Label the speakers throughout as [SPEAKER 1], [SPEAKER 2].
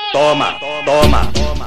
[SPEAKER 1] Toma, toma.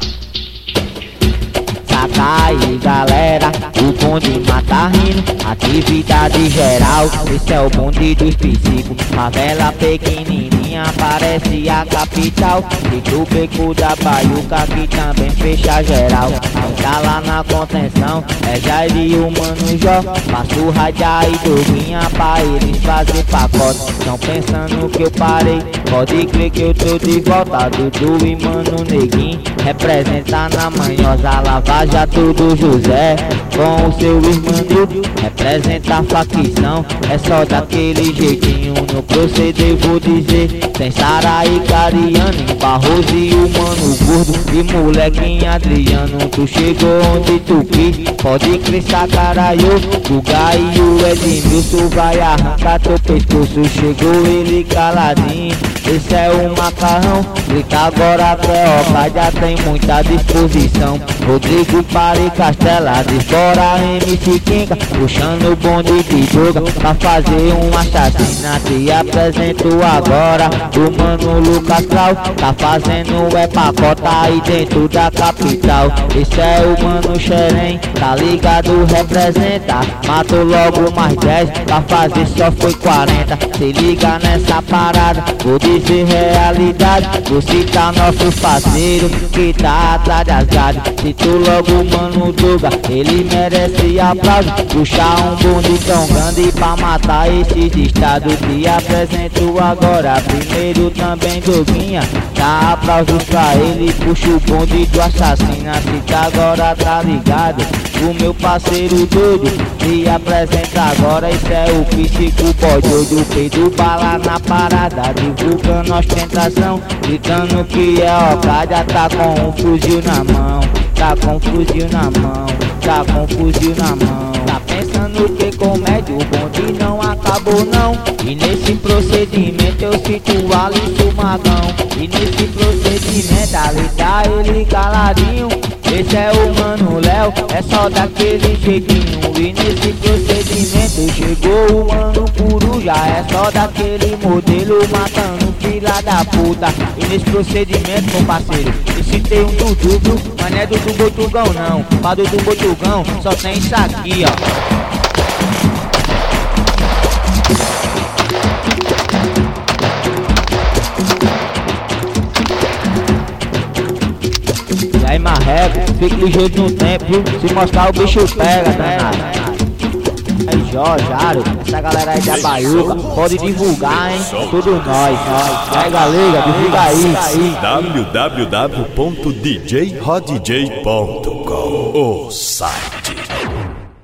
[SPEAKER 2] Saca aí galera, o bonde mata rindo, atividade geral. Esse é o bonde dos psicos, favela pequenininha, parece a capital. E do beco da Baiuca que também fecha geral. Quem tá lá na contenção é Jair e o Mano Jó. Faço radiar e doguinha pra eles fazer pacote. Tão pensando que eu parei, pode crer que eu tô de volta. Dudu e Mano Neguinho representa na manhosa lava jato do José. Com o seu irmão representa a facção. É só daquele jeitinho no proceder vou dizer. Tem Sara e Cariano, Barroso e o Mano Gordo e molequinho Adriano. Tu chegou onde tu quis, pode crer sacaraiô. O Gai e o Edmilson vai arrancar teu pescoço. Chegou ele caladinho, esse é o macarrão. Grita agora até já tem muita disposição. Rodrigo Pare Castela, desbora MC Kinga, puxando o bonde de droga pra fazer um assassinato. E apresento agora o Mano Lucas Clau, tá fazendo pacota aí dentro da capital. Esse é o Mano Xerém, tá ligado, representa. Matou logo mais 10, pra fazer só foi 40. Se liga nessa parada, vou dizer realidade. Vou citar nossos parceiros que tá atrás das grades. Cito logo Mano Doga, ele merece aplauso. Puxar um bonde tão grande pra matar esses estados. Te apresento agora, primeiro também Doguinha, dá aplausos pra ele. Puxa o bonde do assassinato, agora tá ligado. O meu parceiro doido, te apresenta agora. Esse é o psico boy doido, Pedro bala na parada, divulgando ostentação, gritando que é Ocada. Tá com um fuzil na mão, tá com um fuzil na mão, tá com um fuzil na mão. Tá pensando que comédia, o bonde não acabou não. E nesse procedimento eu cito o Alisson Magão. E nesse procedimento ali tá ele caladinho. Esse é o Mano Léo, é só daquele jeitinho. E nesse procedimento chegou o Mano Coruja, é só daquele modelo, matando filha da puta. E nesse procedimento, meu parceiro, eu citei um Dudu, viu? Mas não é Dudu Botugão não, pra Dudu Botugão só tem isso aqui, ó. E aí marreco, fique ligeiro no tempo, viu? Se mostrar o bicho pega, danado. Aí Jó, Jaro, essa galera aí da Baiuca, pode divulgar, hein? Tudo nós. Pega, liga, divulga aí.
[SPEAKER 3] www.djrodj.com, o site.